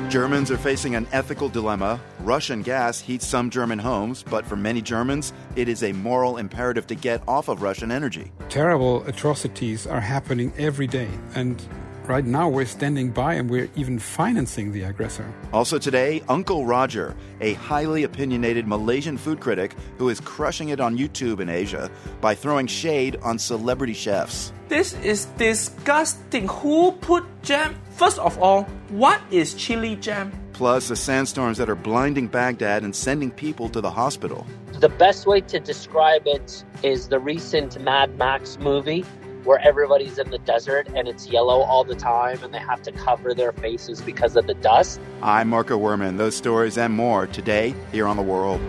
Germans are facing an ethical dilemma. Russian gas heats some German homes, but for many Germans, it is a moral imperative to get off of Russian energy. Terrible atrocities are happening every day, and right now we're standing by and we're even financing the aggressor. Also today, Uncle Roger, a highly opinionated Malaysian food critic who is crushing it on YouTube in Asia by throwing shade on celebrity chefs. This is disgusting. Who put jam? First of all, what is chili jam? Plus, the sandstorms that are blinding Baghdad and sending people to the hospital. The best way to describe it is the recent Mad Max movie, where everybody's in the desert and it's yellow all the time and they have to cover their faces because of the dust. I'm Marco Werman. Those stories and more today here on The World.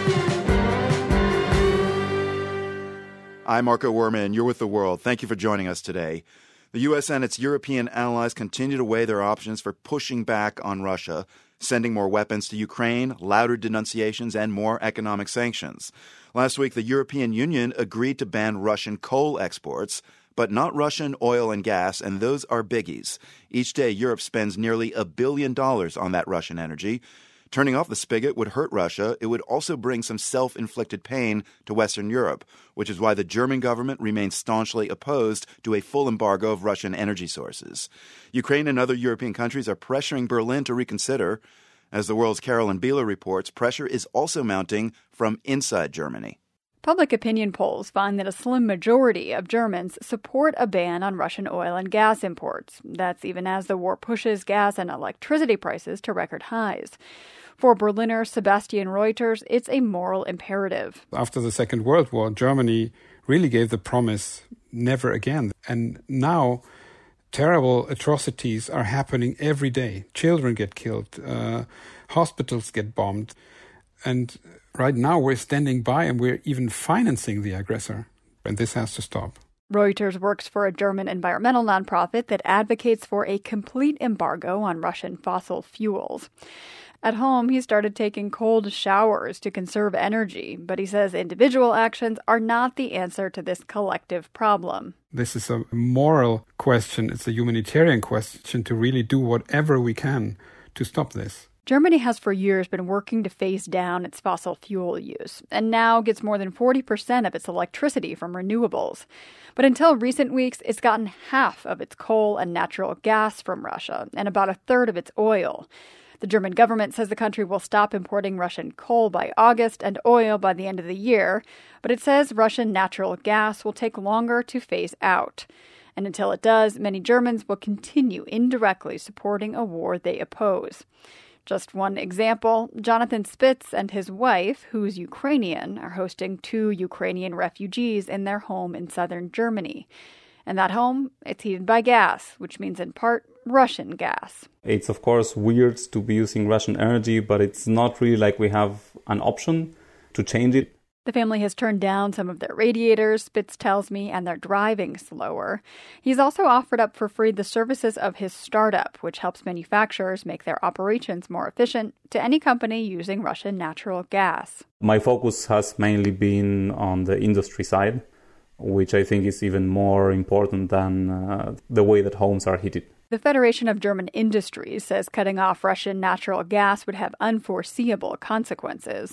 I'm Marco Werman. You're with The World. Thank you for joining us today. The U.S. and its European allies continue to weigh their options for pushing back on Russia, sending more weapons to Ukraine, louder denunciations, and more economic sanctions. Last week, the European Union agreed to ban Russian coal exports, but not Russian oil and gas, and those are biggies. Each day, Europe spends nearly $1 billion on that Russian energy. Turning off the spigot would hurt Russia. It would also bring some self-inflicted pain to Western Europe, which is why the German government remains staunchly opposed to a full embargo of Russian energy sources. Ukraine and other European countries are pressuring Berlin to reconsider. As The World's Carolyn Beeler reports, pressure is also mounting from inside Germany. Public opinion polls find that a slim majority of Germans support a ban on Russian oil and gas imports. That's even as the war pushes gas and electricity prices to record highs. For Berliner Sebastian Reuters, it's a moral imperative. After the Second World War, Germany really gave the promise, never again. And now, terrible atrocities are happening every day. Children get killed, hospitals get bombed. And right now we're standing by and we're even financing the aggressor. And this has to stop. Reuters works for a German environmental nonprofit that advocates for a complete embargo on Russian fossil fuels. At home, he started taking cold showers to conserve energy, but he says individual actions are not the answer to this collective problem. This is a moral question. It's a humanitarian question to really do whatever we can to stop this. Germany has for years been working to phase down its fossil fuel use, and now gets more than 40% of its electricity from renewables. But until recent weeks, it's gotten half of its coal and natural gas from Russia, and about a third of its oil. The German government says the country will stop importing Russian coal by August and oil by the end of the year, but it says Russian natural gas will take longer to phase out. And until it does, many Germans will continue indirectly supporting a war they oppose. Just one example, Jonathan Spitz and his wife, who's Ukrainian, are hosting 2 Ukrainian refugees in their home in southern Germany. And that home, it's heated by gas, which means in part Russian gas. It's of course weird to be using Russian energy, but it's not really like we have an option to change it. The family has turned down some of their radiators, Spitz tells me, and they're driving slower. He's also offered up for free the services of his startup, which helps manufacturers make their operations more efficient, to any company using Russian natural gas. My focus has mainly been on the industry side, which I think is even more important than the way that homes are heated. The Federation of German Industries says cutting off Russian natural gas would have unforeseeable consequences.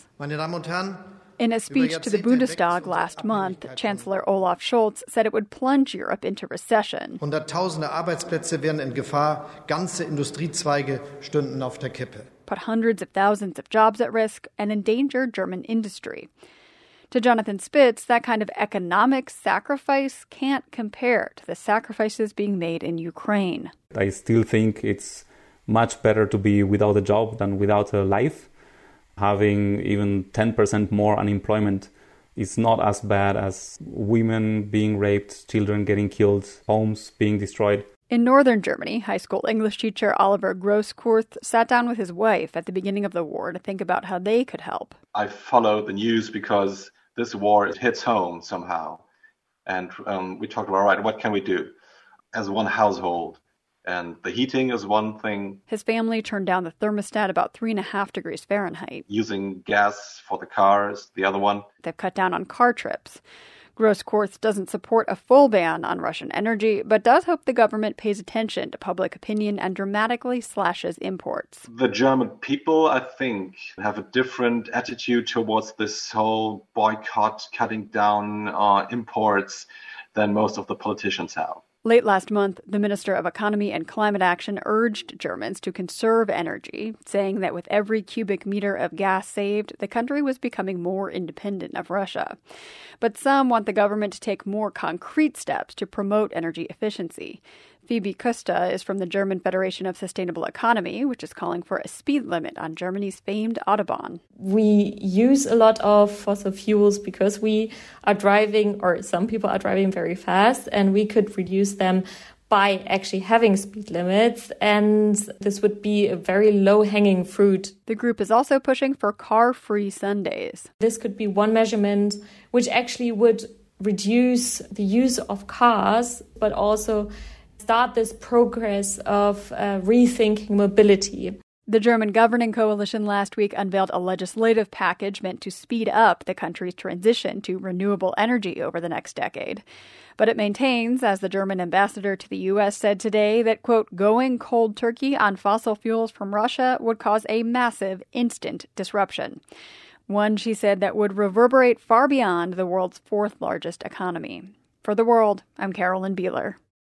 In a speech to the Bundestag last month, Chancellor Olaf Scholz said it would plunge Europe into recession. Hunderttausende Arbeitsplätze wären in Gefahr, ganze Industriezweige stünden auf der Kippe. Put hundreds of thousands of jobs at risk and endanger German industry. To Jonathan Spitz, that kind of economic sacrifice can't compare to the sacrifices being made in Ukraine. I still think it's much better to be without a job than without a life. Having even 10% more unemployment is not as bad as women being raped, children getting killed, homes being destroyed. In northern Germany, high school English teacher Oliver Grosskurth sat down with his wife at the beginning of the war to think about how they could help. I follow the news because this war hits home somehow. And we talked about, all right, what can we do as one household? And the heating is one thing. His family turned down the thermostat about 3.5 degrees Fahrenheit. Using gas for the cars, the other one. They've cut down on car trips. Grosskreutz doesn't support a full ban on Russian energy, but does hope the government pays attention to public opinion and dramatically slashes imports. The German people, I think, have a different attitude towards this whole boycott, cutting down imports than most of the politicians have. Late last month, the Minister of Economy and Climate Action urged Germans to conserve energy, saying that with every cubic meter of gas saved, the country was becoming more independent of Russia. But some want the government to take more concrete steps to promote energy efficiency. Phoebe Kusta is from the German Federation of Sustainable Economy, which is calling for a speed limit on Germany's famed Autobahn. We use a lot of fossil fuels because we are driving, or some people are driving very fast, and we could reduce them by actually having speed limits, and this would be a very low-hanging fruit. The group is also pushing for car-free Sundays. This could be one measurement which actually would reduce the use of cars, but also start this progress of rethinking mobility. The German governing coalition last week unveiled a legislative package meant to speed up the country's transition to renewable energy over the next decade. But it maintains, as the German ambassador to the U.S. said today, that, quote, going cold turkey on fossil fuels from Russia would cause a massive, instant disruption. One, she said, that would reverberate far beyond the world's fourth largest economy. For The World, I'm Carolyn Beeler.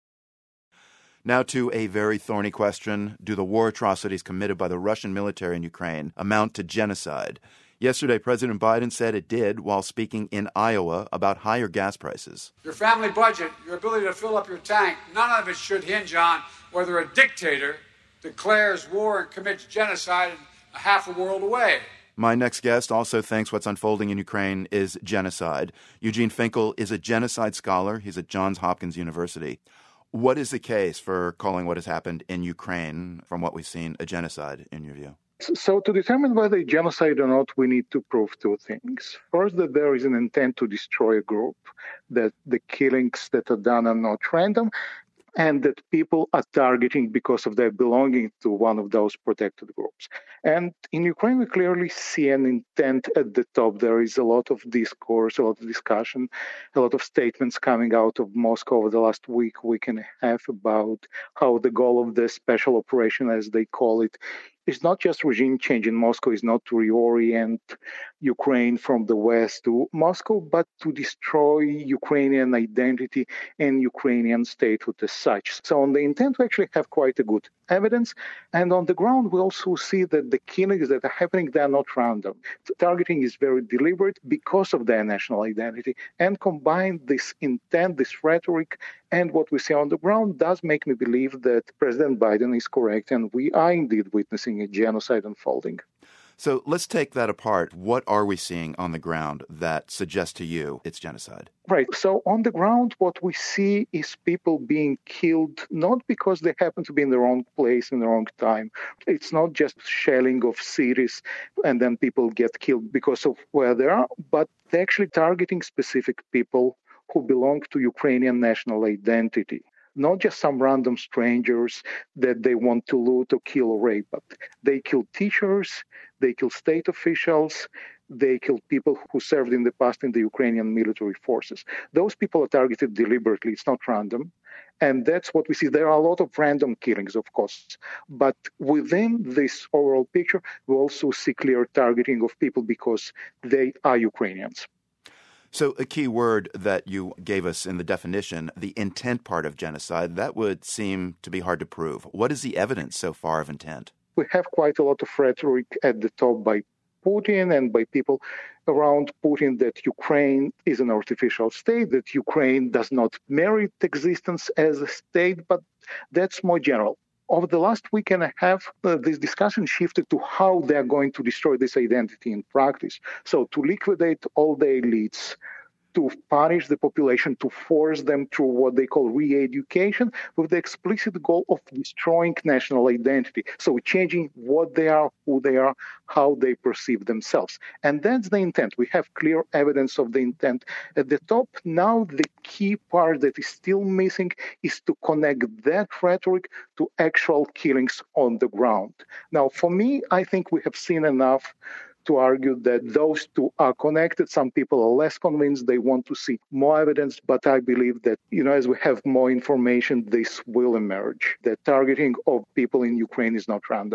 Now to a very thorny question. Do the war atrocities committed by the Russian military in Ukraine amount to genocide? Yesterday, President Biden said it did while speaking in Iowa about higher gas prices. Your family budget, your ability to fill up your tank, none of it should hinge on whether a dictator declares war and commits genocide half a world away. My next guest also thinks what's unfolding in Ukraine is genocide. Eugene Finkel is a genocide scholar. He's at Johns Hopkins University. What is the case for calling what has happened in Ukraine, from what we've seen, a genocide, in your view? So to determine whether it's genocide or not, we need to prove two things. First, that there is an intent to destroy a group, that the killings that are done are not random, and that people are targeting because of their belonging to one of those protected groups. And in Ukraine, we clearly see an intent at the top. There is a lot of discourse, a lot of discussion, a lot of statements coming out of Moscow over the last week and a half about how the goal of the special operation, as they call it, is not just regime change in Moscow, is not to reorient Ukraine from the West to Moscow, but to destroy Ukrainian identity and Ukrainian statehood as such. So on the intent, we actually have quite a good evidence. And on the ground, we also see that the killings that are happening, they are not random. The targeting is very deliberate because of their national identity. And combine this intent, this rhetoric, and what we see on the ground does make me believe that President Biden is correct, and we are indeed witnessing a genocide unfolding. So let's take that apart. What are we seeing on the ground that suggests to you it's genocide? Right. So on the ground, what we see is people being killed, not because they happen to be in the wrong place in the wrong time. It's not just shelling of cities and then people get killed because of where they are, but they're actually targeting specific people who belong to Ukrainian national identity. Not just some random strangers that they want to loot or kill or rape, but they kill teachers, they kill state officials, they kill people who served in the past in the Ukrainian military forces. Those people are targeted deliberately. It's not random. And that's what we see. There are a lot of random killings, of course. But within this overall picture, we also see clear targeting of people because they are Ukrainians. So a key word that you gave us in the definition, the intent part of genocide, that would seem to be hard to prove. What is the evidence so far of intent? We have quite a lot of rhetoric at the top by Putin and by people around Putin that Ukraine is an artificial state, that Ukraine does not merit existence as a state, but that's more general. Over the last week and a half, this discussion shifted to how they're going to destroy this identity in practice. So to liquidate all the elites, to punish the population, to force them through what they call re-education with the explicit goal of destroying national identity. So changing what they are, who they are, how they perceive themselves. And that's the intent. We have clear evidence of the intent at the top. Now, the key part that is still missing is to connect that rhetoric to actual killings on the ground. Now, for me, I think we have seen enough to argue that those two are connected. Some people are less convinced. They want to see more evidence. But I believe that, as we have more information, this will emerge. The targeting of people in Ukraine is not random.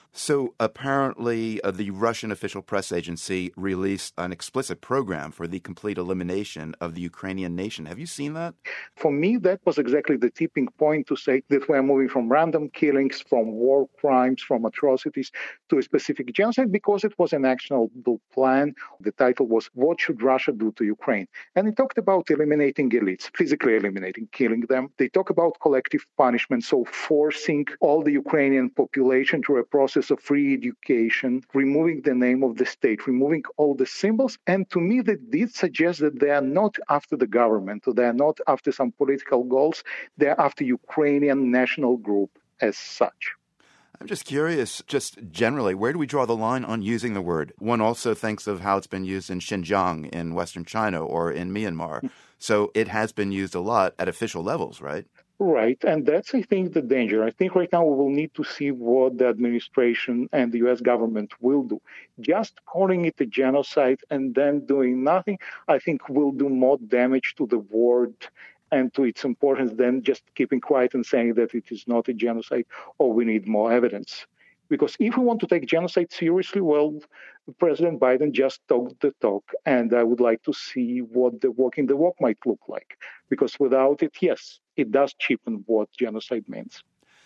So apparently the Russian official press agency released an explicit program for the complete elimination of the Ukrainian nation. Have you seen that? For me, that was exactly the tipping point to say that we're moving from random killings, from war crimes, from atrocities to a specific genocide because it was an actionable plan. The title was, What Should Russia Do to Ukraine? And it talked about eliminating elites, physically eliminating, killing them. They talk about collective punishment, so forcing all the Ukrainian population through a process of free education, removing the name of the state, removing all the symbols. And to me, that did suggest that they are not after the government, or they are not after some political goals. They are after Ukrainian national group as such. I'm just curious, just generally, where do we draw the line on using the word? One also thinks of how it's been used in Xinjiang in Western China or in Myanmar. So it has been used a lot at official levels, right? Right. And that's, I think, the danger. I think right now we will need to see what the administration and the U.S. government will do. Just calling it a genocide and then doing nothing, I think will do more damage to the word and to its importance than just keeping quiet and saying that it is not a genocide or we need more evidence. Because if we want to take genocide seriously, well, President Biden just talked the talk, and I would like to see what the walking the walk might look like. Because without it, yes, it does cheapen what genocide means.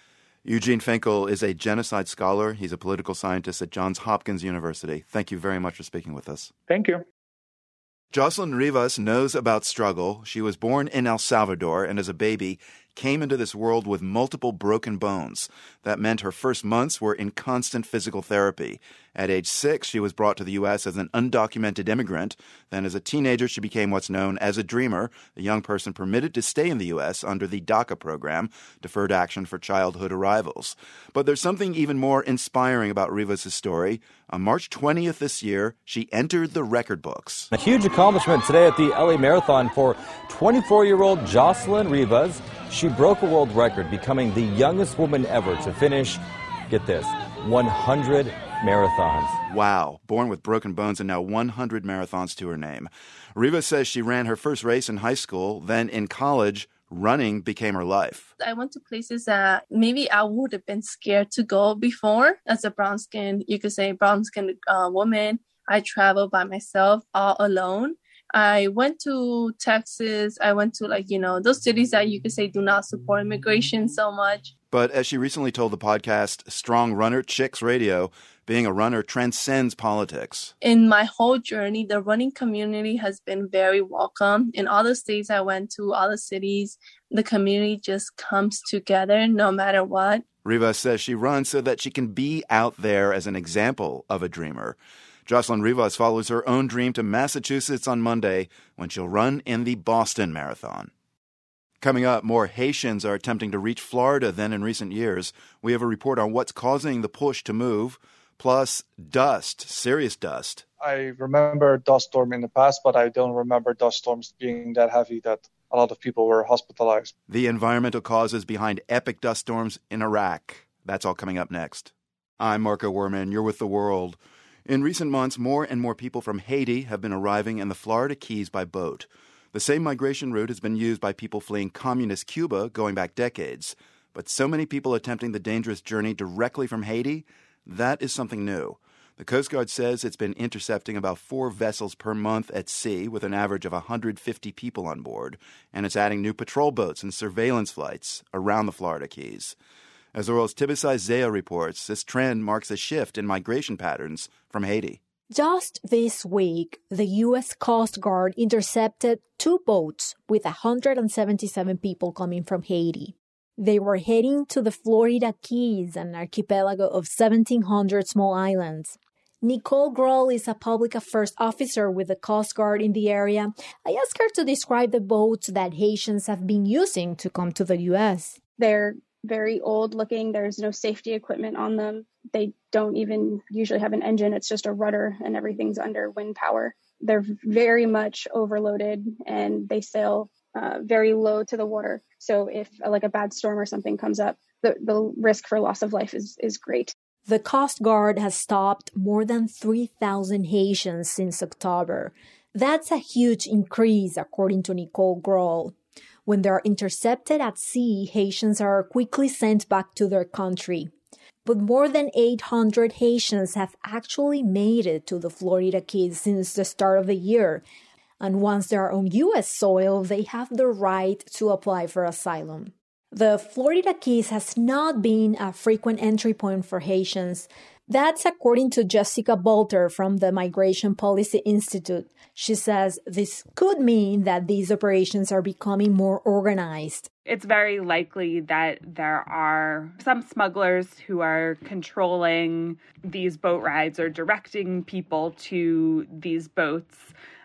Eugene Finkel is a genocide scholar. He's a political scientist at Johns Hopkins University. Thank you very much for speaking with us. Thank you. Jocelyn Rivas knows about struggle. She was born in El Salvador and as a baby came into this world with multiple broken bones. That meant her first months were in constant physical therapy. At age 6, she was brought to the U.S. as an undocumented immigrant. Then as a teenager, she became what's known as a dreamer, a young person permitted to stay in the U.S. under the DACA program, Deferred Action for Childhood Arrivals. But there's something even more inspiring about Rivas' story. On March 20th this year, she entered the record books. A huge accomplishment today at the LA Marathon for 24-year-old Jocelyn Rivas. She broke a world record, becoming the youngest woman ever to finish, get this, 100 marathons. Wow. Born with broken bones and now 100 marathons to her name. Rivas says she ran her first race in high school, then in college, running became her life. I went to places that maybe I would have been scared to go before. As a brown-skinned, you could say brown-skinned woman, I traveled by myself, all alone. I went to Texas. I went to those cities that you could say do not support immigration so much. But as she recently told the podcast Strong Runner Chicks Radio, being a runner transcends politics. In my whole journey, the running community has been very welcome. In all the states I went to, all the cities, the community just comes together no matter what. Rivas says she runs so that she can be out there as an example of a dreamer. Jocelyn Rivas follows her own dream to Massachusetts on Monday when she'll run in the Boston Marathon. Coming up, more Haitians are attempting to reach Florida than in recent years. We have a report on what's causing the push to move, plus dust, serious dust. I remember dust storm in the past, but I don't remember dust storms being that heavy that a lot of people were hospitalized. The environmental causes behind epic dust storms in Iraq. That's all coming up next. I'm Marco Werman. You're with The World. In recent months, more and more people from Haiti have been arriving in the Florida Keys by boat. The same migration route has been used by people fleeing communist Cuba going back decades. But so many people attempting the dangerous journey directly from Haiti, that is something new. The Coast Guard says it's been intercepting about 4 vessels per month at sea with an average of 150 people on board, and it's adding new patrol boats and surveillance flights around the Florida Keys. As the world's Tibisai Zaya reports, this trend marks a shift in migration patterns from Haiti. Just this week, the U.S. Coast Guard intercepted 2 boats with 177 people coming from Haiti. They were heading to the Florida Keys, an archipelago of 1,700 small islands. Nicole Grohl is a public affairs officer with the Coast Guard in the area. I asked her to describe the boats that Haitians have been using to come to the U.S. They're very old looking. There's no safety equipment on them. They don't even usually have an engine. It's just a rudder and everything's under wind power. They're very much overloaded and they sail very low to the water. So if a bad storm or something comes up, the risk for loss of life is great. The Coast Guard has stopped more than 3,000 Haitians since October. That's a huge increase, according to Nicole Grohl. When they are intercepted at sea, Haitians are quickly sent back to their country. But more than 800 Haitians have actually made it to the Florida Keys since the start of the year. And once they are on U.S. soil, they have the right to apply for asylum. The Florida Keys has not been a frequent entry point for Haitians. That's according to Jessica Bolter from the Migration Policy Institute. She says this could mean that these operations are becoming more organized. It's very likely that there are some smugglers who are controlling these boat rides or directing people to these boats.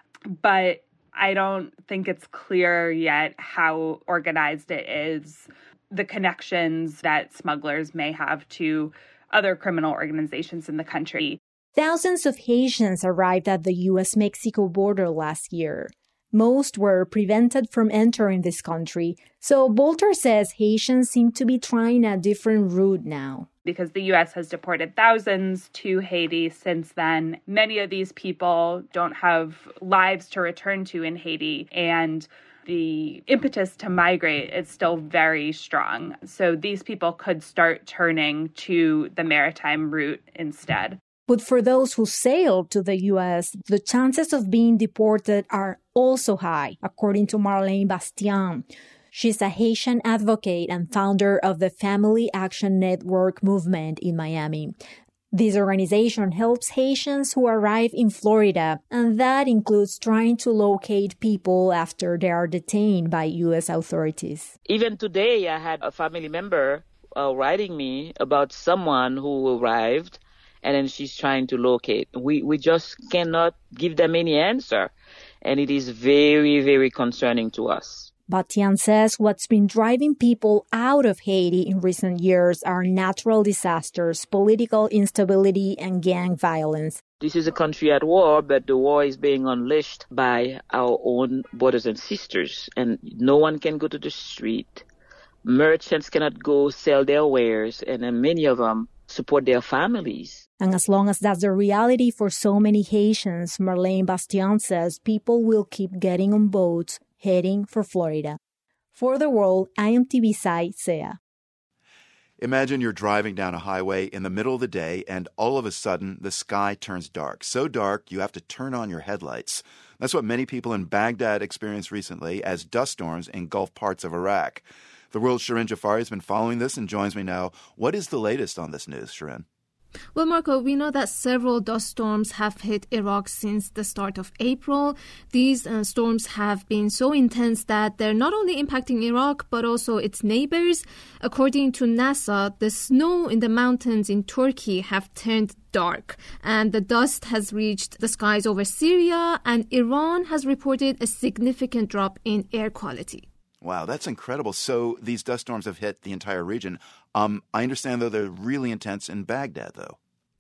But I don't think it's clear yet how organized it is, the connections that smugglers may have to other criminal organizations in the country. Thousands of Haitians arrived at the U.S.-Mexico border last year. Most were prevented from entering this country, so Bolter says Haitians seem to be trying a different route now. Because the U.S. has deported thousands to Haiti since then, many of these people don't have lives to return to in Haiti, and the impetus to migrate is still very strong. So these people could start turning to the maritime route instead. But for those who sailed to the U.S., the chances of being deported are also high, according to Marlene Bastien. She's a Haitian advocate and founder of the Family Action Network movement in Miami. This organization helps Haitians who arrive in Florida, and that includes trying to locate people after they are detained by U.S. authorities. Even today, I had a family member writing me about someone who arrived, and then she's trying to locate. We just cannot give them any answer, and it is very, very concerning to us. Bastien says what's been driving people out of Haiti in recent years are natural disasters, political instability, and gang violence. This is a country at war, but the war is being unleashed by our own brothers and sisters, and no one can go to the street. Merchants cannot go sell their wares, and many of them support their families. And as long as that's the reality for so many Haitians, Marlene Bastien says people will keep getting on boats heading for Florida. For The World, I am Tibisay Sea. Imagine you're driving down a highway in the middle of the day and all of a sudden the sky turns dark. So dark you have to turn on your headlights. That's what many people in Baghdad experienced recently as dust storms engulf parts of Iraq. The World's Shirin Jafari has been following this and joins me now. What is the latest on this news, Shirin? Well, Marco, we know that several dust storms have hit Iraq since the start of April. These storms have been so intense that they're not only impacting Iraq, but also its neighbors. According to NASA, the snow in the mountains in Turkey have turned dark, and the dust has reached the skies over Syria, and Iran has reported a significant drop in air quality. Wow, that's incredible. So these dust storms have hit the entire region. I understand, though, they're really intense in Baghdad, though.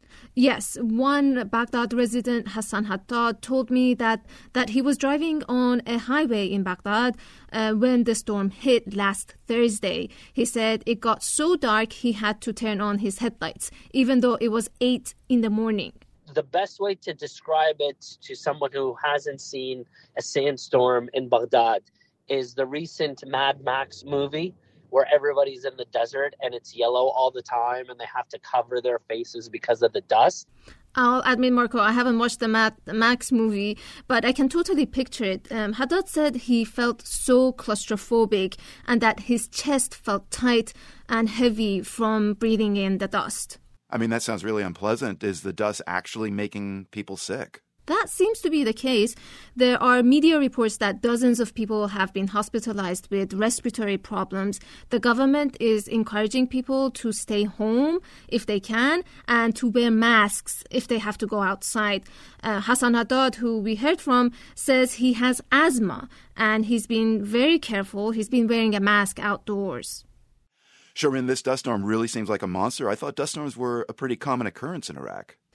Yes, one Baghdad resident, Hassan Haddad, told me that he was driving on a highway in Baghdad when the storm hit last Thursday. He said it got so dark he had to turn on his headlights, even though it was 8 in the morning. The best way to describe it to someone who hasn't seen a sandstorm in Baghdad is the recent Mad Max movie where everybody's in the desert and it's yellow all the time and they have to cover their faces because of the dust. I'll admit, Marco, I haven't watched the Mad Max movie, but I can totally picture it. Haddad said he felt so claustrophobic and that his chest felt tight and heavy from breathing in the dust. I mean, that sounds really unpleasant. Is the dust actually making people sick? That seems to be the case. There are media reports that dozens of people have been hospitalized with respiratory problems. The government is encouraging people to stay home if they can and to wear masks if they have to go outside. Hassan Haddad, who we heard from, says he has asthma and he's been very careful. He's been wearing a mask outdoors. Shirin, this dust storm really seems like a monster. I thought dust storms were a pretty common occurrence in Iraq.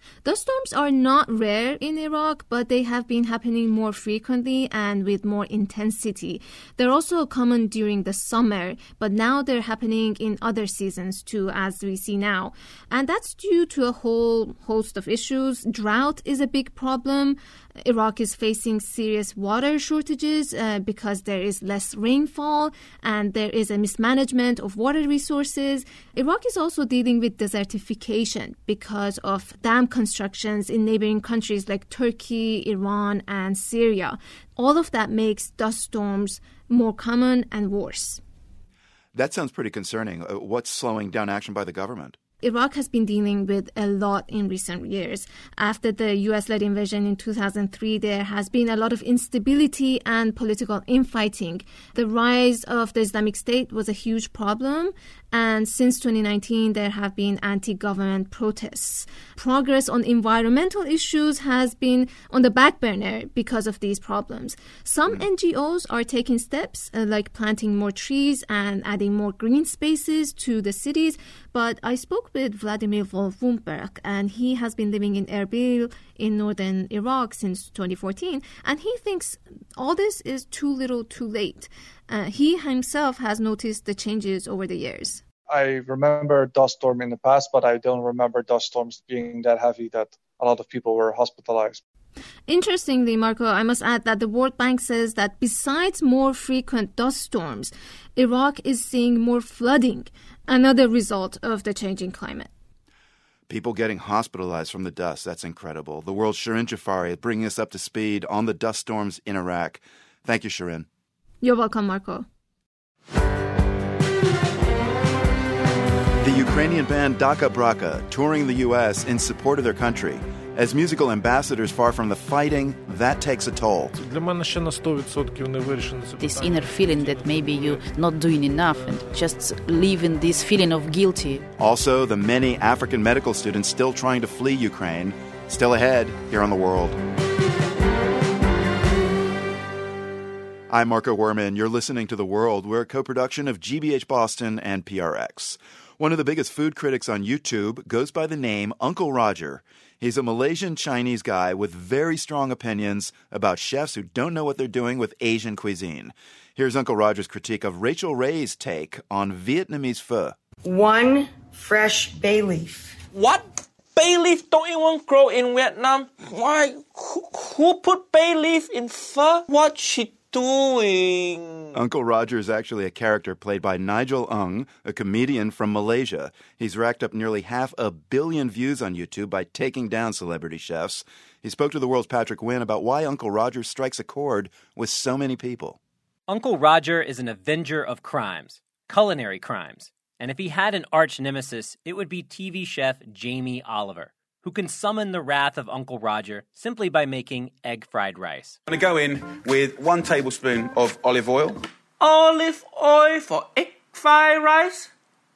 Dust storms are not rare in Iraq, but they have been happening more frequently and with more intensity. They're also common during the summer, but now they're happening in other seasons too, as we see now. And that's due to a whole host of issues. Drought is a big problem. Iraq is facing serious water shortages because there is less rainfall and there is a mismanagement of water resources. Iraq is also dealing with desertification because of dam constructions in neighboring countries like Turkey, Iran, and Syria. All of that makes dust storms more common and worse. That sounds pretty concerning. What's slowing down action by the government? Iraq has been dealing with a lot in recent years. After the U.S.-led invasion in 2003, there has been a lot of instability and political infighting. The rise of the Islamic State was a huge problem, and since 2019, there have been anti-government protests. Progress on environmental issues has been on the back burner because of these problems. Some NGOs are taking steps like planting more trees and adding more green spaces to the cities, but I spoke with Vladimir Wolfenberg, and he has been living in Erbil in northern Iraq since 2014, and he thinks all this is too little too late. He himself has noticed the changes over the years. I remember dust storm in the past, but I don't remember dust storms being that heavy that a lot of people were hospitalized. Interestingly, Marco, I must add that the World Bank says that besides more frequent dust storms, Iraq is seeing more flooding, another result of the changing climate. People getting hospitalized from the dust, that's incredible. The world's Shirin Jafari is bringing us up to speed on the dust storms in Iraq. Thank you, Shirin. You're welcome, Marco. The Ukrainian band Daka Braka touring the U.S. in support of their country. As musical ambassadors far from the fighting, that takes a toll. This inner feeling that maybe you're not doing enough and just live in this feeling of guilty. Also, the many African medical students still trying to flee Ukraine. Still ahead here on The World. I'm Marco Werman. You're listening to The World. We're a co-production of GBH Boston and PRX. One of the biggest food critics on YouTube goes by the name Uncle Roger. He's a Malaysian Chinese guy with very strong opinions about chefs who don't know what they're doing with Asian cuisine. Here's Uncle Roger's critique of Rachel Ray's take on Vietnamese pho. 1 fresh bay leaf. What? Bay leaf don't even grow in Vietnam? Why? Who put bay leaf in pho? What's she doing? Uncle Roger is actually a character played by Nigel Ng, a comedian from Malaysia. He's racked up nearly 500 million views on YouTube by taking down celebrity chefs. He spoke to The World's Patrick Wynn about why Uncle Roger strikes a chord with so many people. Uncle Roger is an avenger of crimes, culinary crimes. And if he had an arch nemesis, it would be TV chef Jamie Oliver, who can summon the wrath of Uncle Roger simply by making egg fried rice. I'm going to go in with 1 tablespoon of olive oil. Olive oil for egg fried rice?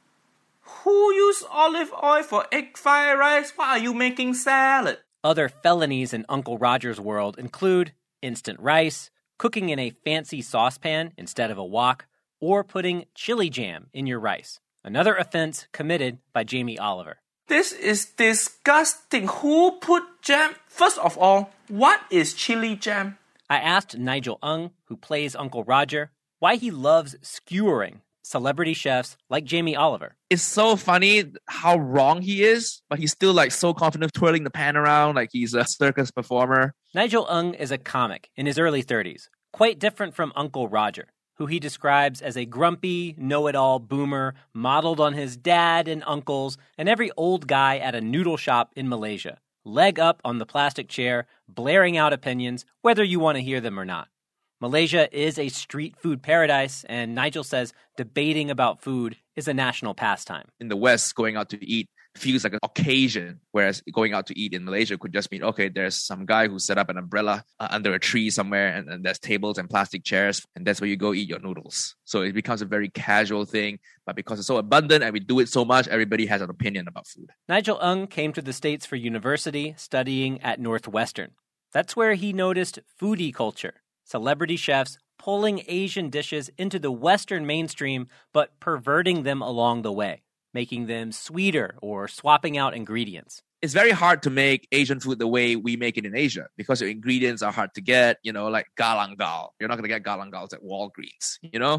Who use olive oil for egg fried rice? Why are you making salad? Other felonies in Uncle Roger's world include instant rice, cooking in a fancy saucepan instead of a wok, or putting chili jam in your rice. Another offense committed by Jamie Oliver. This is disgusting. Who put jam? First of all, what is chili jam? I asked Nigel Ng, who plays Uncle Roger, why he loves skewering celebrity chefs like Jamie Oliver. It's so funny how wrong he is, but he's still so confident twirling the pan around like he's a circus performer. Nigel Ng is a comic in his early 30s, quite different from Uncle Roger, who he describes as a grumpy, know-it-all boomer modeled on his dad and uncles and every old guy at a noodle shop in Malaysia, leg up on the plastic chair, blaring out opinions, whether you want to hear them or not. Malaysia is a street food paradise, and Nigel says debating about food is a national pastime. In the West, going out to eat feels like an occasion, whereas going out to eat in Malaysia could just mean, okay, there's some guy who set up an umbrella under a tree somewhere, and there's tables and plastic chairs, and that's where you go eat your noodles. So it becomes a very casual thing, but because it's so abundant and we do it so much, everybody has an opinion about food. Nigel Ng came to the States for university, studying at Northwestern. That's where he noticed foodie culture, celebrity chefs pulling Asian dishes into the Western mainstream, but perverting them along the way, making them sweeter or swapping out ingredients. it's very hard to make Asian food the way we make it in Asia because the ingredients are hard to get, like galangal. You're not going to get galangals at Walgreens,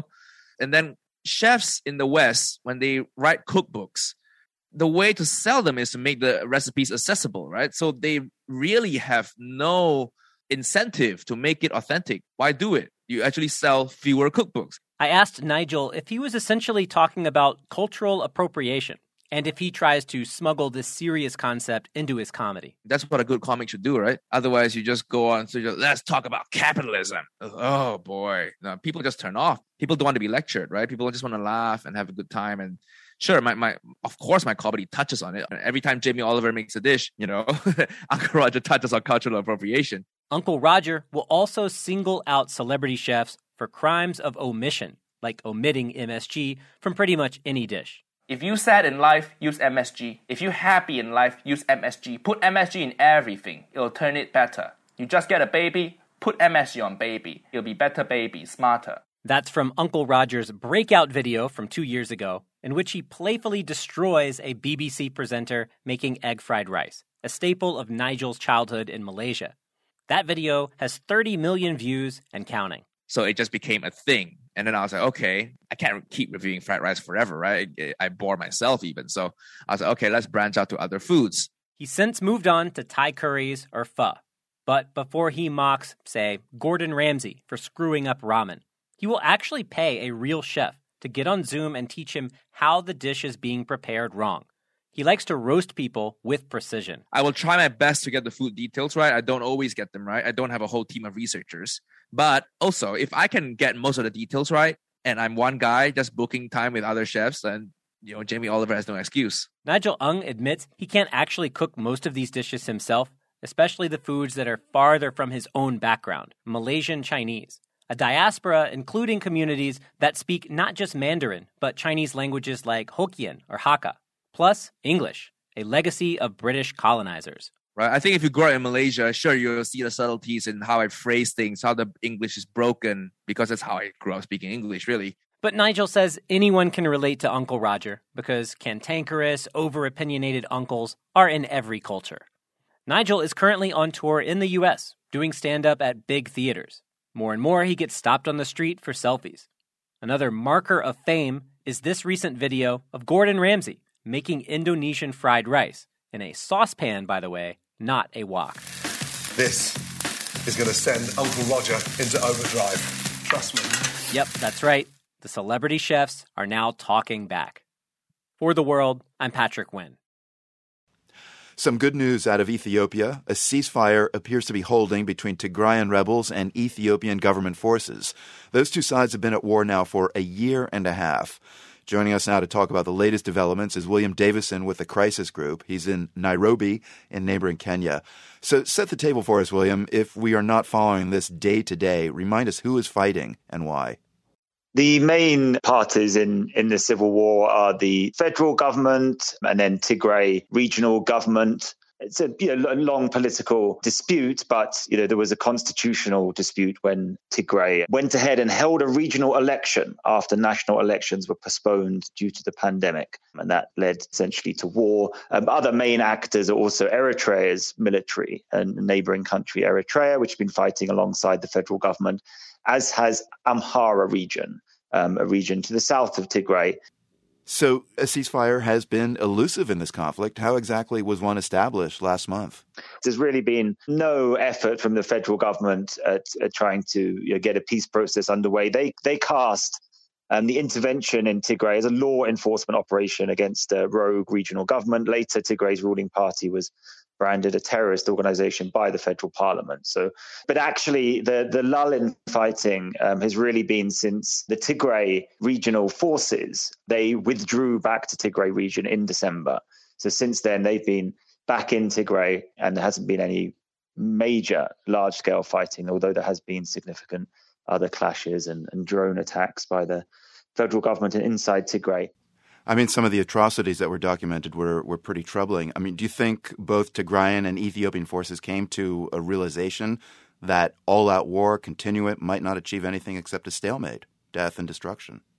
And then chefs in the West, when they write cookbooks, the way to sell them is to make the recipes accessible, right? So they really have no incentive to make it authentic. Why do it? You actually sell fewer cookbooks. I asked Nigel if he was essentially talking about cultural appropriation and if he tries to smuggle this serious concept into his comedy. That's what a good comic should do, right? Otherwise, you just go on to let's talk about capitalism. Oh, boy. No, people just turn off. People don't want to be lectured, right? People just want to laugh and have a good time. And sure, of course, my comedy touches on it. Every time Jamie Oliver makes a dish, Uncle Roger touches on cultural appropriation. Uncle Roger will also single out celebrity chefs for crimes of omission, like omitting MSG from pretty much any dish. If you're sad in life, use MSG. If you're happy in life, use MSG. Put MSG in everything. It'll turn it better. You just get a baby, put MSG on baby. It'll be better baby, smarter. That's from Uncle Roger's breakout video from 2 years ago, in which he playfully destroys a BBC presenter making egg fried rice, a staple of Nigel's childhood in Malaysia. That video has 30 million views and counting. So it just became a thing. And then I was like, okay, I can't keep reviewing fried rice forever, right? I bore myself even. So I was like, okay, let's branch out to other foods. He's since moved on to Thai curries or pho. But before he mocks, say, Gordon Ramsay for screwing up ramen, he will actually pay a real chef to get on Zoom and teach him how the dish is being prepared wrong. He likes to roast people with precision. I will try my best to get the food details right. I don't always get them right. I don't have a whole team of researchers. But also, if I can get most of the details right, and I'm one guy just booking time with other chefs, then Jamie Oliver has no excuse. Nigel Ng admits he can't actually cook most of these dishes himself, especially the foods that are farther from his own background, Malaysian Chinese, a diaspora including communities that speak not just Mandarin, but Chinese languages like Hokkien or Hakka. Plus, English, a legacy of British colonizers. Right. I think if you grow up in Malaysia, sure, you'll see the subtleties in how I phrase things, how the English is broken, because that's how I grew up speaking English, really. But Nigel says anyone can relate to Uncle Roger because cantankerous, over-opinionated uncles are in every culture. Nigel is currently on tour in the U.S., doing stand-up at big theaters. More and more, he gets stopped on the street for selfies. Another marker of fame is this recent video of Gordon Ramsay making Indonesian fried rice, in a saucepan, by the way, not a wok. This is going to send Uncle Roger into overdrive. Trust me. Yep, that's right. The celebrity chefs are now talking back. For The World, I'm Patrick Wynn. Some good news out of Ethiopia. A ceasefire appears to be holding between Tigrayan rebels and Ethiopian government forces. Those two sides have been at war now for a year and a half. Joining us now to talk about the latest developments is William Davison with the Crisis Group. He's in Nairobi in neighboring Kenya. So set the table for us, William. If we are not following this day to day, remind us who is fighting and why. The main parties in the civil war are the federal government and then Tigray regional government. It's a long political dispute, but there was a constitutional dispute when Tigray went ahead and held a regional election after national elections were postponed due to the pandemic. And that led essentially to war. Other main actors are also Eritrea's military and neighboring country Eritrea, which has been fighting alongside the federal government, as has Amhara region, a region to the south of Tigray. So a ceasefire has been elusive in this conflict. How exactly was one established last month? There's really been no effort from the federal government at trying to get a peace process underway. They cast the intervention in Tigray as a law enforcement operation against a rogue regional government. Later, Tigray's ruling party was branded a terrorist organization by the federal parliament. But actually, the lull in fighting has really been since the Tigray regional forces, they withdrew back to Tigray region in December. So since then, they've been back in Tigray and there hasn't been any major large-scale fighting, although there has been significant other clashes and drone attacks by the federal government inside Tigray. I mean, some of the atrocities that were documented were pretty troubling. I mean, do you think both Tigrayan and Ethiopian forces came to a realization that all-out war, continuing, might not achieve anything except a stalemate, death and destruction?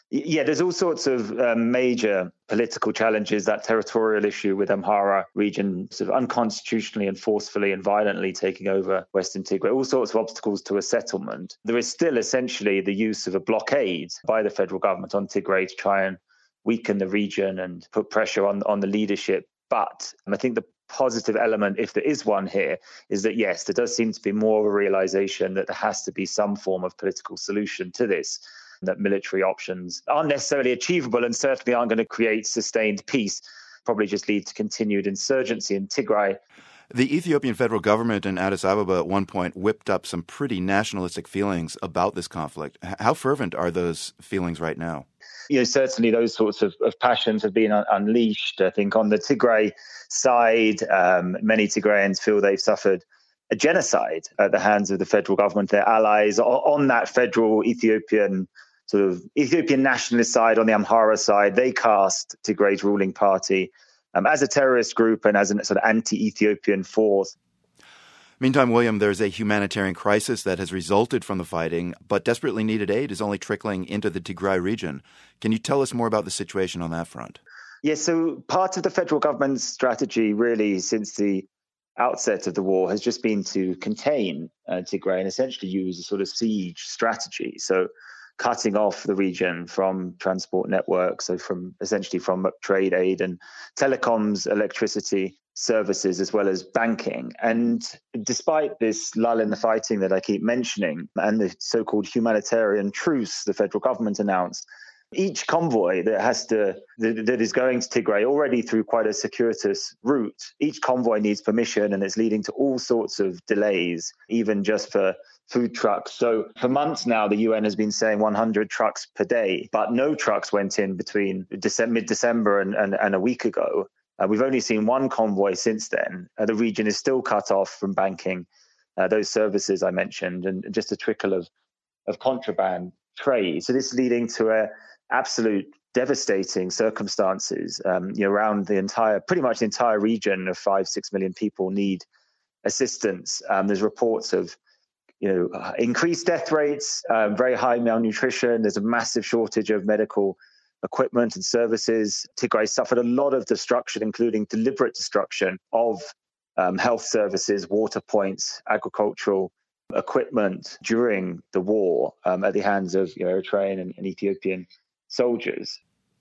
Yeah, there's all sorts of major political challenges. That territorial issue with Amhara region sort of unconstitutionally and forcefully and violently taking over Western Tigray, all sorts of obstacles to a settlement. There is still essentially the use of a blockade by the federal government on Tigray to try and weaken the region and put pressure on the leadership. But I think the positive element, if there is one here, is that, yes, there does seem to be more of a realization that there has to be some form of political solution to this, that military options aren't necessarily achievable and certainly aren't going to create sustained peace, probably just lead to continued insurgency in Tigray. The Ethiopian federal government in Addis Ababa at one point whipped up some pretty nationalistic feelings about this conflict. How fervent are those feelings right now? Certainly those sorts of passions have been unleashed. I think on the Tigray side, many Tigrayans feel they've suffered a genocide at the hands of the federal government, their allies. On that federal Ethiopian nationalist side, on the Amhara side, they cast Tigray's ruling party as a terrorist group and as a sort of anti-Ethiopian force. Meantime, William, there's a humanitarian crisis that has resulted from the fighting, but desperately needed aid is only trickling into the Tigray region. Can you tell us more about the situation on that front? Yes, so part of the federal government's strategy really since the outset of the war has just been to contain Tigray and essentially use a sort of siege strategy. So cutting off the region from transport networks, so from trade aid and telecoms, electricity services, as well as banking. And despite this lull in the fighting that I keep mentioning and the so-called humanitarian truce the federal government announced, each convoy that is going to Tigray already through quite a circuitous route, each convoy needs permission, and it's leading to all sorts of delays, even just for food trucks. So for months now, the UN has been saying 100 trucks per day, but no trucks went in between mid-December and a week ago. We've only seen one convoy since then. The region is still cut off from banking those services I mentioned, and just a trickle of contraband trade. So this is leading to absolute devastating circumstances around pretty much the entire region of 5-6 million people need assistance. There's reports of increased death rates, very high malnutrition. There's a massive shortage of medical equipment and services. Tigray suffered a lot of destruction, including deliberate destruction of health services, water points, agricultural equipment during the war at the hands of Eritrean and Ethiopian soldiers.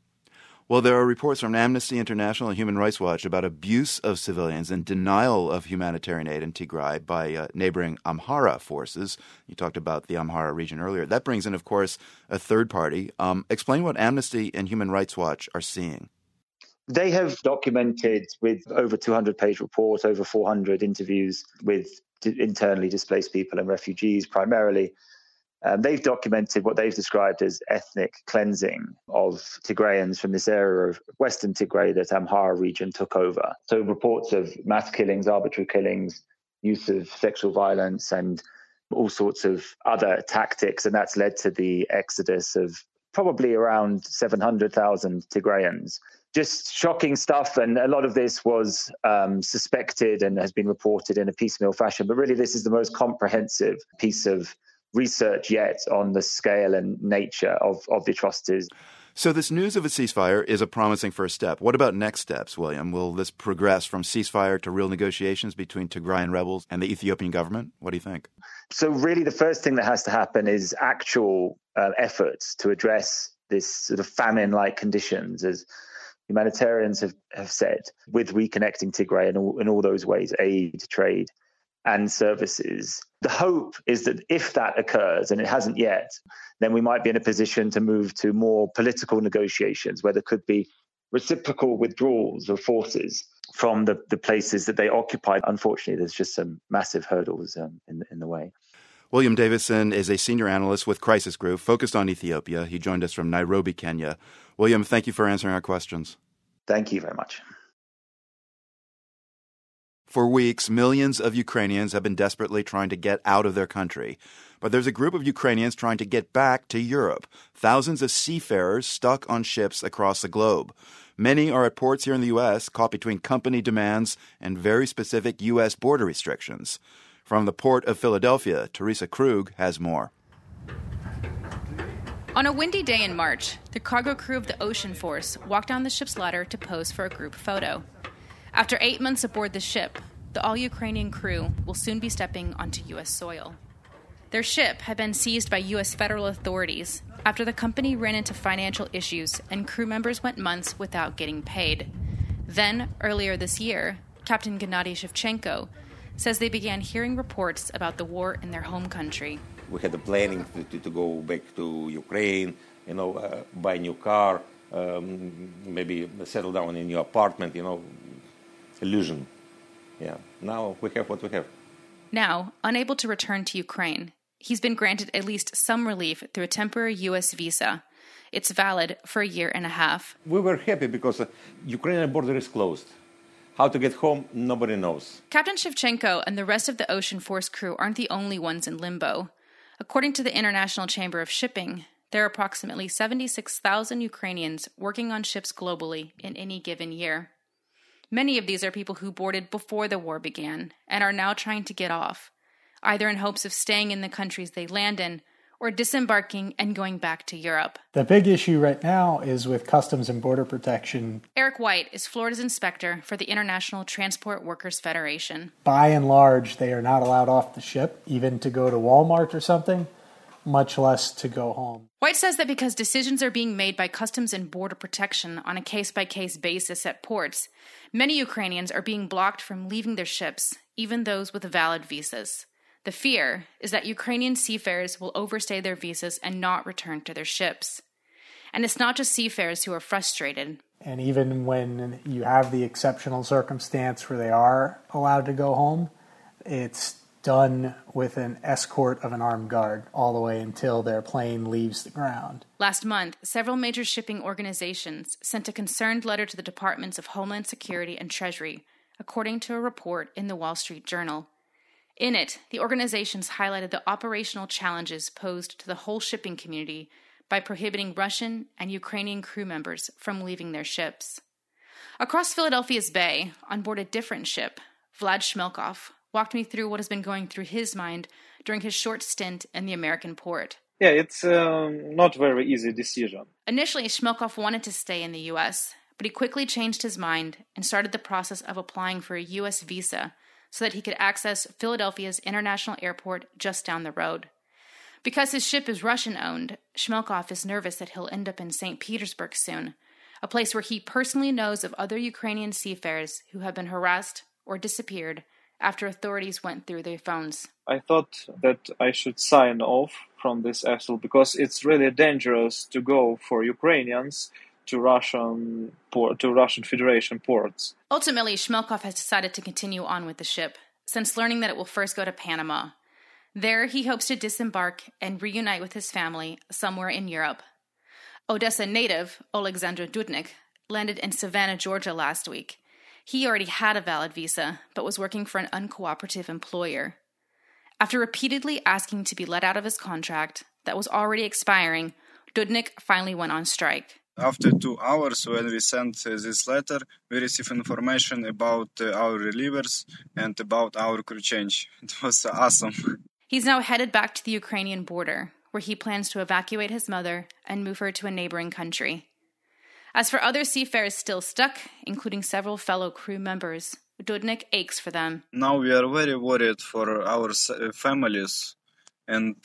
Well, there are reports from Amnesty International and Human Rights Watch about abuse of civilians and denial of humanitarian aid in Tigray by neighboring Amhara forces. You talked about the Amhara region earlier. That brings in, of course, a third party. Explain what Amnesty and Human Rights Watch are seeing. They have documented with over 200-page report, over 400 interviews with internally displaced people and refugees primarily. They've documented what they've described as ethnic cleansing of Tigrayans from this area of Western Tigray that Amhara region took over. So reports of mass killings, arbitrary killings, use of sexual violence and all sorts of other tactics. And that's led to the exodus of probably around 700,000 Tigrayans. Just shocking stuff. And a lot of this was suspected and has been reported in a piecemeal fashion. But really, this is the most comprehensive piece of research yet on the scale and nature of the atrocities. So this news of a ceasefire is a promising first step. What about next steps, William? Will this progress from ceasefire to real negotiations between Tigrayan rebels and the Ethiopian government? What do you think? So really the first thing that has to happen is actual efforts to address this sort of famine-like conditions, as humanitarians have said, with reconnecting Tigray in all those ways, aid, trade, and services. The hope is that if that occurs, and it hasn't yet, then we might be in a position to move to more political negotiations where there could be reciprocal withdrawals of forces from the places that they occupy. Unfortunately, there's just some massive hurdles in the way. William Davison is a senior analyst with Crisis Group focused on Ethiopia. He joined us from Nairobi, Kenya. William, thank you for answering our questions. Thank you very much. For weeks, millions of Ukrainians have been desperately trying to get out of their country. But there's a group of Ukrainians trying to get back to Europe. Thousands of seafarers stuck on ships across the globe. Many are at ports here in the U.S., caught between company demands and very specific U.S. border restrictions. From the port of Philadelphia, Teresa Krug has more. On a windy day in March, the cargo crew of the Ocean Force walked down the ship's ladder to pose for a group photo. After 8 months aboard the ship, the all-Ukrainian crew will soon be stepping onto U.S. soil. Their ship had been seized by U.S. federal authorities after the company ran into financial issues and crew members went months without getting paid. Then, earlier this year, Captain Gennady Shevchenko says they began hearing reports about the war in their home country. We had the planning to go back to Ukraine, buy a new car, maybe settle down in a new apartment, illusion. Yeah, now we have what we have. Now, unable to return to Ukraine, he's been granted at least some relief through a temporary U.S. visa. It's valid for a year and a half. We were happy because the Ukrainian border is closed. How to get home, nobody knows. Captain Shevchenko and the rest of the Ocean Force crew aren't the only ones in limbo. According to the International Chamber of Shipping, there are approximately 76,000 Ukrainians working on ships globally in any given year. Many of these are people who boarded before the war began and are now trying to get off, either in hopes of staying in the countries they land in or disembarking and going back to Europe. The big issue right now is with Customs and Border Protection. Eric White is Florida's inspector for the International Transport Workers Federation. By and large, they are not allowed off the ship, even to go to Walmart or something, much less to go home. White says that because decisions are being made by Customs and Border Protection on a case-by-case basis at ports, many Ukrainians are being blocked from leaving their ships, even those with valid visas. The fear is that Ukrainian seafarers will overstay their visas and not return to their ships. And it's not just seafarers who are frustrated. And even when you have the exceptional circumstance where they are allowed to go home, it's done with an escort of an armed guard all the way until their plane leaves the ground. Last month, several major shipping organizations sent a concerned letter to the Departments of Homeland Security and Treasury, according to a report in the Wall Street Journal. In it, the organizations highlighted the operational challenges posed to the whole shipping community by prohibiting Russian and Ukrainian crew members from leaving their ships. Across Philadelphia's bay, on board a different ship, Vlad Shmelkov walked me through what has been going through his mind during his short stint in the American port. Yeah, it's not very easy decision. Initially, Shmelkov wanted to stay in the U.S., but he quickly changed his mind and started the process of applying for a U.S. visa so that he could access Philadelphia's International Airport just down the road. Because his ship is Russian-owned, Shmelkov is nervous that he'll end up in St. Petersburg soon, a place where he personally knows of other Ukrainian seafarers who have been harassed or disappeared after authorities went through their phones. I thought that I should sign off from this vessel because it's really dangerous to go for Ukrainians to Russian Federation ports. Ultimately, Shmelkov has decided to continue on with the ship, since learning that it will first go to Panama. There, he hopes to disembark and reunite with his family somewhere in Europe. Odessa native Alexander Dudnik landed in Savannah, Georgia last week. He already had a valid visa, but was working for an uncooperative employer. After repeatedly asking to be let out of his contract that was already expiring, Dudnik finally went on strike. After 2 hours, when we sent this letter, we received information about our relievers and about our crew change. It was awesome. He's now headed back to the Ukrainian border, where he plans to evacuate his mother and move her to a neighboring country. As for other seafarers still stuck, including several fellow crew members, Dudnik aches for them. Now we are very worried for our families, and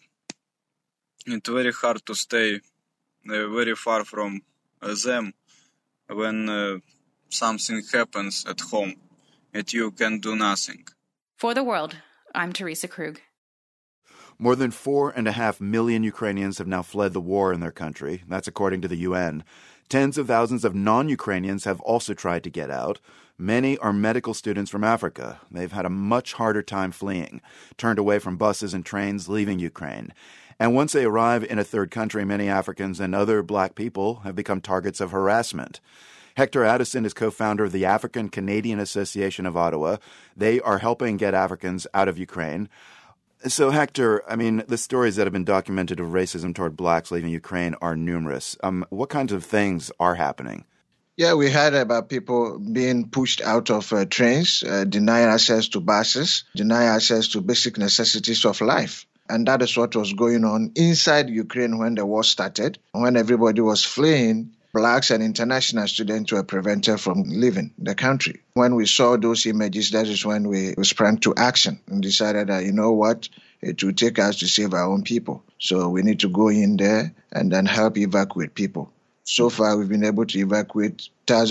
it's very hard to stay very far from them when something happens at home and you can do nothing. For the World, I'm Teresa Krug. More than 4.5 million Ukrainians have now fled the war in their country. That's according to the UN. Tens of thousands of non-Ukrainians have also tried to get out. Many are medical students from Africa. They've had a much harder time fleeing, turned away from buses and trains leaving Ukraine. And once they arrive in a third country, many Africans and other black people have become targets of harassment. Hector Addison is co-founder of the African Canadian Association of Ottawa. They are helping get Africans out of Ukraine. So, Hector, the stories that have been documented of racism toward blacks leaving Ukraine are numerous. What kinds of things are happening? Yeah, we heard about people being pushed out of trains, denied access to buses, denied access to basic necessities of life. And that is what was going on inside Ukraine when the war started. When everybody was fleeing, blacks and international students were prevented from leaving the country. When we saw those images, that is when we sprang to action and decided that, you know what, it will take us to save our own people. So we need to go in there and then help evacuate people. So far, we've been able to evacuate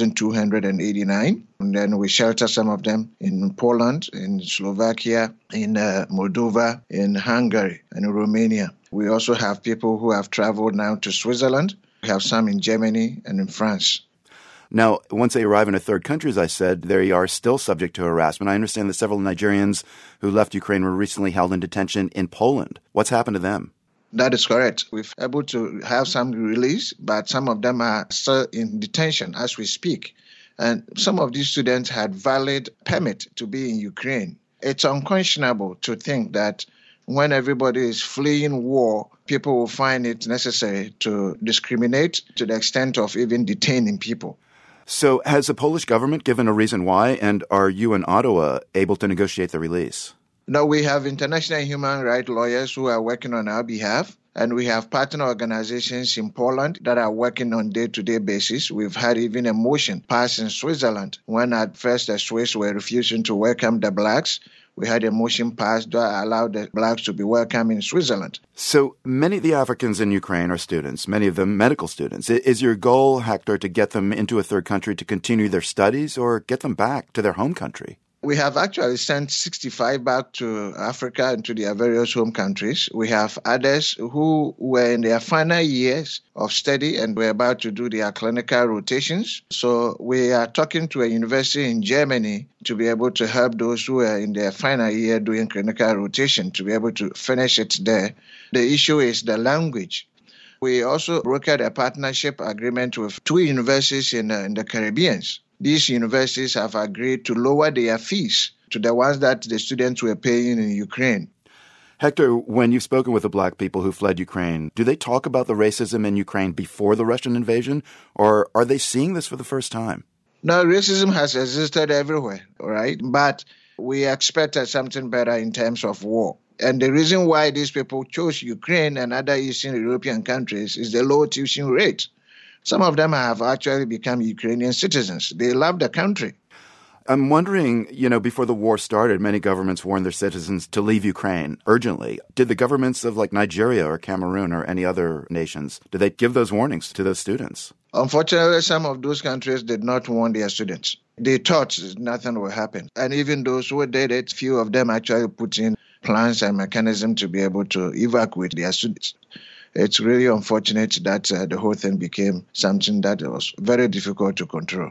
1,289. And then we shelter some of them in Poland, in Slovakia, in Moldova, in Hungary, and in Romania. We also have people who have traveled now to Switzerland. We have some in Germany and in France. Now, once they arrive in a third country, as I said, they are still subject to harassment. I understand that several Nigerians who left Ukraine were recently held in detention in Poland. What's happened to them? That is correct. We've been able to have some release, but some of them are still in detention as we speak. And some of these students had valid permit to be in Ukraine. It's unconscionable to think that when everybody is fleeing war, people will find it necessary to discriminate to the extent of even detaining people. So has the Polish government given a reason why, and are you in Ottawa able to negotiate the release? No, we have international human rights lawyers who are working on our behalf, and we have partner organizations in Poland that are working on day-to-day basis. We've had even a motion passed in Switzerland when at first the Swiss were refusing to welcome the blacks. We had a motion passed that allowed the blacks to be welcome in Switzerland. So many of the Africans in Ukraine are students, many of them medical students. Is your goal, Hector, to get them into a third country to continue their studies or get them back to their home country? We have actually sent 65 back to Africa and to their various home countries. We have others who were in their final years of study and were about to do their clinical rotations. So we are talking to a university in Germany to be able to help those who are in their final year doing clinical rotation to be able to finish it there. The issue is the language. We also brokered a partnership agreement with 2 universities in the Caribbean. These universities have agreed to lower their fees to the ones that the students were paying in Ukraine. Hector, when you've spoken with the black people who fled Ukraine, do they talk about the racism in Ukraine before the Russian invasion, or are they seeing this for the first time? No, racism has existed everywhere, all right? But we expected something better in terms of war. And the reason why these people chose Ukraine and other Eastern European countries is the low tuition rate. Some of them have actually become Ukrainian citizens. They love the country. I'm wondering, before the war started, many governments warned their citizens to leave Ukraine urgently. Did the governments of Nigeria or Cameroon or any other nations, did they give those warnings to those students? Unfortunately, some of those countries did not warn their students. They thought nothing will happen. And even those who did it, few of them actually put in plans and mechanisms to be able to evacuate their students. It's really unfortunate that the whole thing became something that was very difficult to control.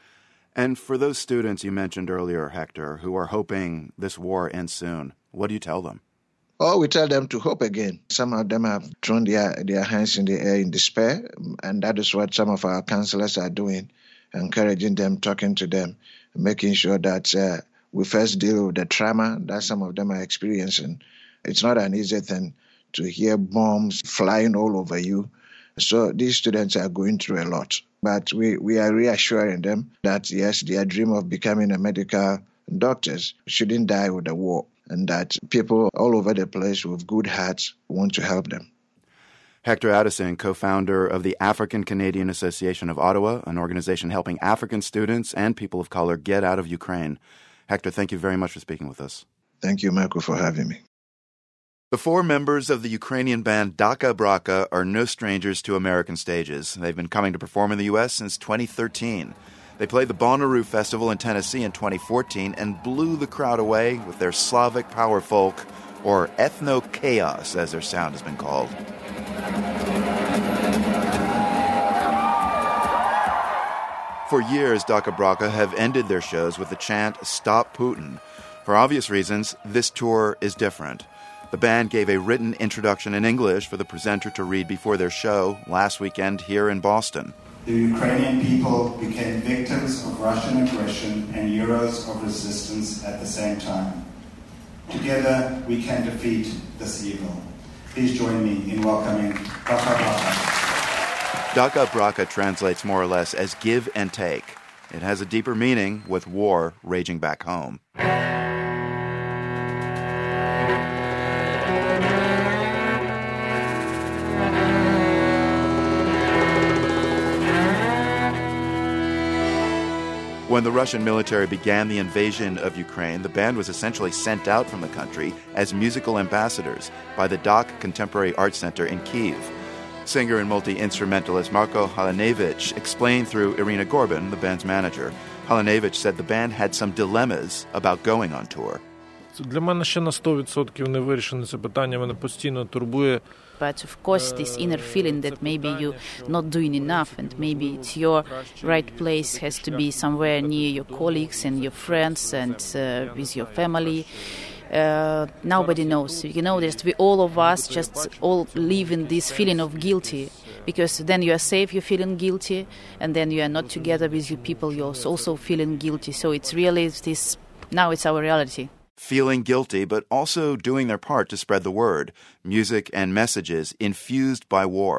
And for those students you mentioned earlier, Hector, who are hoping this war ends soon, what do you tell them? Oh, we tell them to hope again. Some of them have thrown their hands in the air in despair, and that is what some of our counselors are doing, encouraging them, talking to them, making sure that we first deal with the trauma that some of them are experiencing. It's not an easy thing to hear bombs flying all over you. So these students are going through a lot. But we are reassuring them that, yes, their dream of becoming a medical doctors shouldn't die with the war, and that people all over the place with good hearts want to help them. Hector Addison, co-founder of the African Canadian Association of Ottawa, an organization helping African students and people of color get out of Ukraine. Hector, thank you very much for speaking with us. Thank you, Michael, for having me. The 4 members of the Ukrainian band Daka Braka are no strangers to American stages. They've been coming to perform in the U.S. since 2013. They played the Bonnaroo Festival in Tennessee in 2014 and blew the crowd away with their Slavic power folk, or ethno-chaos, as their sound has been called. For years, Daka Braka have ended their shows with the chant, "Stop Putin." For obvious reasons, this tour is different. The band gave a written introduction in English for the presenter to read before their show last weekend here in Boston. The Ukrainian people became victims of Russian aggression and heroes of resistance at the same time. Together, we can defeat this evil. Please join me in welcoming Daka Braka. Daka Braka translates more or less as give and take. It has a deeper meaning with war raging back home. When the Russian military began the invasion of Ukraine, the band was essentially sent out from the country as musical ambassadors by the DOK Contemporary Art Center in Kyiv. Singer and multi-instrumentalist Marko Halanevich explained through Irina Gorbin, the band's manager. Halanevich said the band had some dilemmas about going on tour. Для мене ще на 100% не вирішено це питання, мене постійно турбує. But of course, this inner feeling that maybe you're not doing enough and maybe it's your right place has to be somewhere near your colleagues and your friends and with your family. Nobody knows. You know, there's we all of us just all live in this feeling of guilty, because then you are safe, you're feeling guilty, and then you are not together with your people, you're also feeling guilty. So it's really this, now it's our reality. Feeling guilty, but also doing their part to spread the word, music and messages infused by war.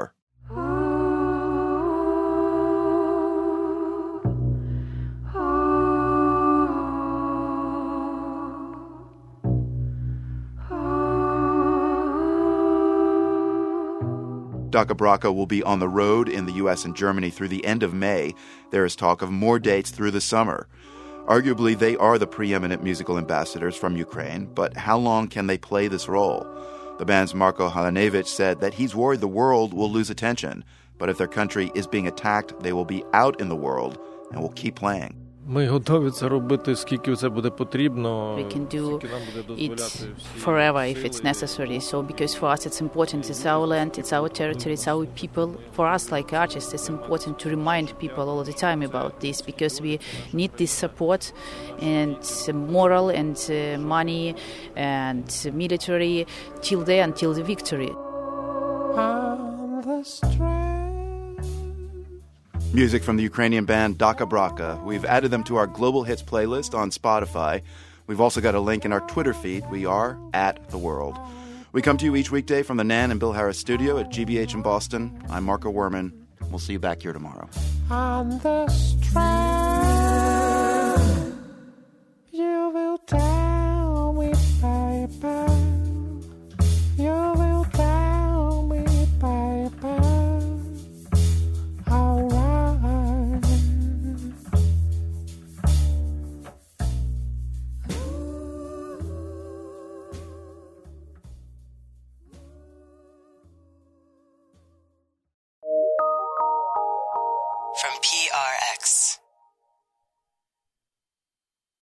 Daka Braka will be on the road in the U.S. and Germany through the end of May. There is talk of more dates through the summer. Arguably, they are the preeminent musical ambassadors from Ukraine, but how long can they play this role? The band's Marko Halanevich said that he's worried the world will lose attention, but if their country is being attacked, they will be out in the world and will keep playing. Ми готові це робити, скільки це буде потрібно. We can do it forever if it's necessary. So because for us it's important, it's our land, it's our territory, it's our people. For us like artists, it's important to remind people all the time about this, because we need this support and moral and money and military until the victory. Music from the Ukrainian band Daka Braka. We've added them to our Global Hits playlist on Spotify. We've also got a link in our Twitter feed. We are @TheWorld. We come to you each weekday from the Nan and Bill Harris studio at GBH in Boston. I'm Marco Werman. We'll see you back here tomorrow. On the strand, you will tell me, baby. You will tell me, baby. From PRX.